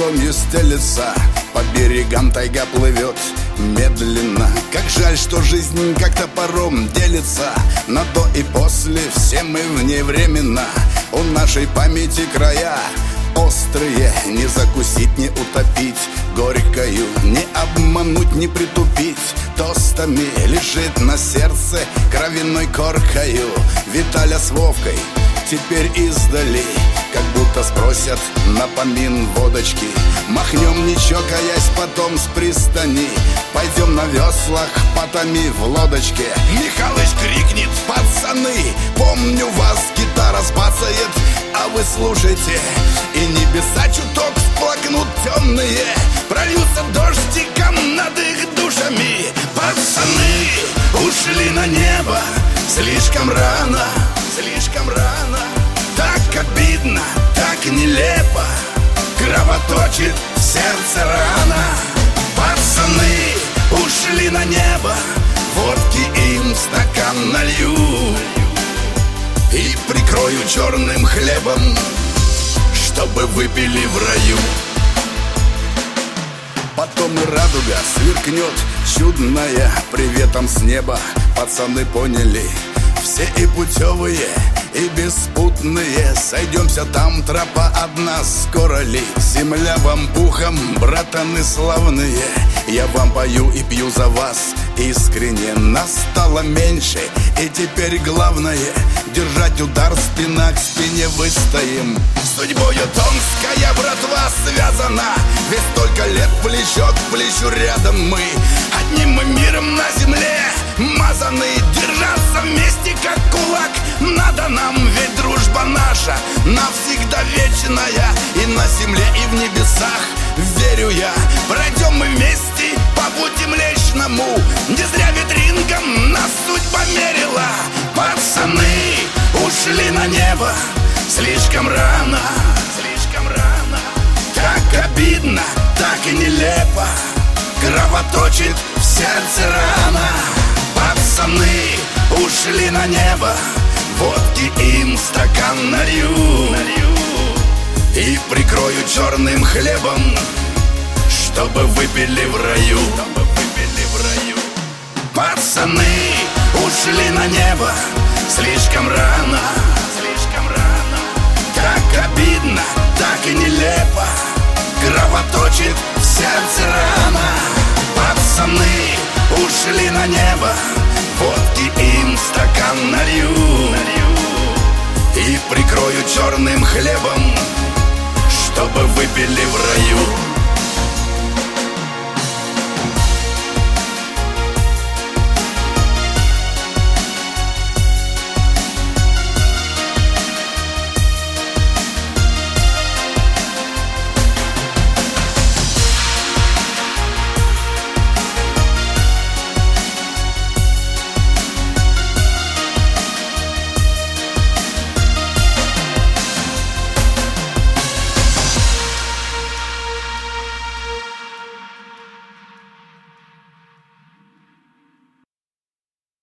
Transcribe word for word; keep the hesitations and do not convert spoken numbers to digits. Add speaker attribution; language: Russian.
Speaker 1: соломью стелется, по берегам тайга плывет медленно. Как жаль, что жизнь как топором делится на до и после, все мы вневременно. У нашей памяти края острые, не закусить, не утопить горькою, не обмануть, не притупить. Тостами лежит на сердце кровяной коркою. Виталя с Вовкой теперь издали, как будто спросят напомин водочки. Махнем, не чокаясь, потом с пристани пойдем на веслах, потоми в лодочке. Михалыч крикнет: пацаны, помню вас, гитара сбацает, а вы слушайте, и небеса чуток всплакнут темные, прольются дождиком над их душами. Пацаны ушли на небо слишком рано, слишком рано. Так обидно, так нелепо, кровоточит в сердце рана. Пацаны ушли на небо, водки им в стакан налью и прикрою черным хлебом, чтобы выпили в раю. Потом и радуга сверкнет чудная приветом с неба. Пацаны поняли, все и путевые, и беспутные. Сойдемся там, тропа одна, скоро ли? Земля вам пухом, братаны славные. Я вам пою и пью за вас искренне. Нас стало меньше, и теперь главное держать удар, спина к спине выстоим. Судьбою томская братва связана, ведь столько лет плечо к плечу рядом мы. Одним мы миром на земле мазаны, держаться вместе как кулак надо нам, ведь дружба наша навсегда вечная. И на земле, и в небесах, верю я, пройдем мы вместе по пути млечному. Не зря ветрингом нас судьба мерила. Пацаны ушли на небо слишком рано, слишком рано. Так обидно, так и нелепо, кровоточит в сердце рана. Пацаны ушли на небо, водки им в стакан налью, налью и прикрою черным хлебом, чтобы выпили в раю, чтобы выпили в раю. Пацаны ушли на небо слишком рано, слишком рано. Так обидно, так и нелепо, кровоточит в сердце рана. Пацаны ушли на небо, водки им в стакан налью, налью и прикрою черным хлебом, чтобы выпили в раю.